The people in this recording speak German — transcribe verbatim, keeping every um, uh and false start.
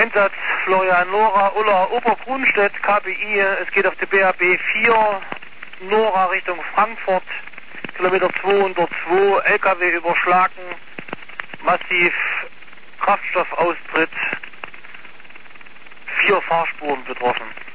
Einsatz Florian Nora, Ulla Obergrunstedt, K B I, es geht auf die B R B vier, Nora Richtung Frankfurt, Kilometer zweihundertzwei, L K W überschlagen, massiv Kraftstoffaustritt, vier Fahrspuren betroffen.